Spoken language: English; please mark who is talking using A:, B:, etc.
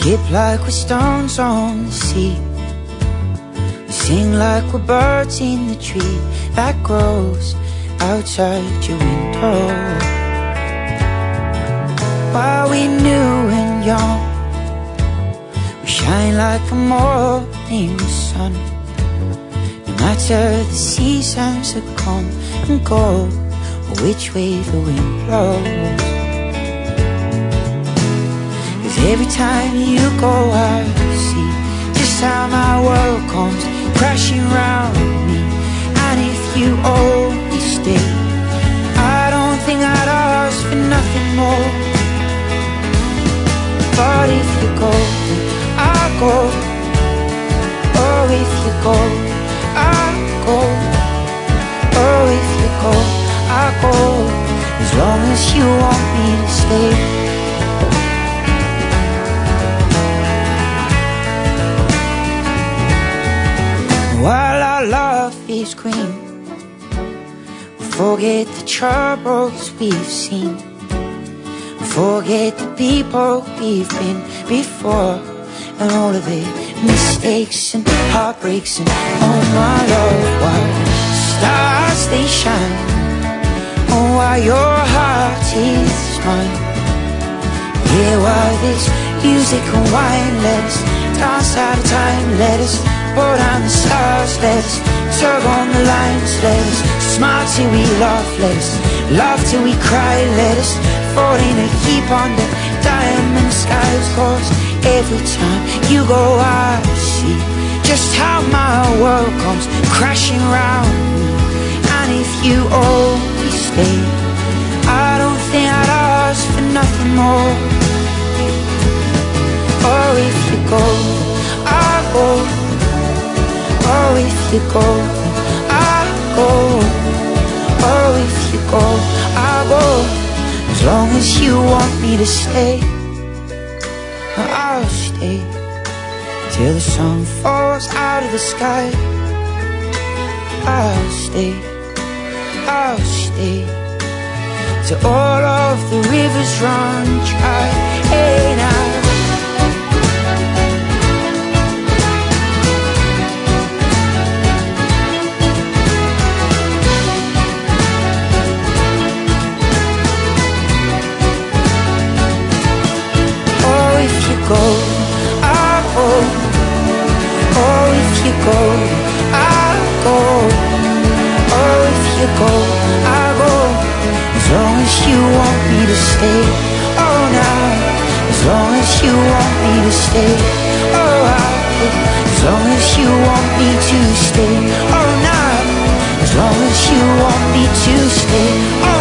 A: skip like we're stones on the sea. We sing like we're birds in the tree that grows outside your window. While we new and young, we shine like the morning sun. No matter the seasons that come and go, or which way the wind blows. Every time you go I see just how my world comes crashing round me. And if you only stay, I don't think I'd ask for nothing more. But if you go, then I'll go. Oh, if you go, I'll go. Oh, if you go, I'll go. As long as you want me to stay. While our love is green, we forget the troubles we've seen. We forget the people we've been before, and all of it, mistakes and heartbreaks. And oh my love, while stars they shine, oh while your heart is mine. Yeah, while this music and wine, let us dance out of time, let us pour down the stars, let us tug on the lines, let us smile till we laugh, let us laugh till we cry, let us fall in a heap under diamond skies. Cause every time you go I see just how my world comes crashing round me. And if you only stay, I don't think I'd ask for nothing more. Or if you go, I'll go. Oh, if you go, I'll go. Oh, if you go, I'll go. As long as you want me to stay, I'll stay till the sun falls out of the sky. I'll stay, I'll stay till all of the rivers run dry. Hey now. Go, I'll go. Oh, if you go, I'll go. Oh, if you go, I'll go. As long as you want me to stay. Oh, now. As long as you want me to stay. Oh, I'll go. As long as you want me to stay. Oh, now. As long as you want me to stay. Oh,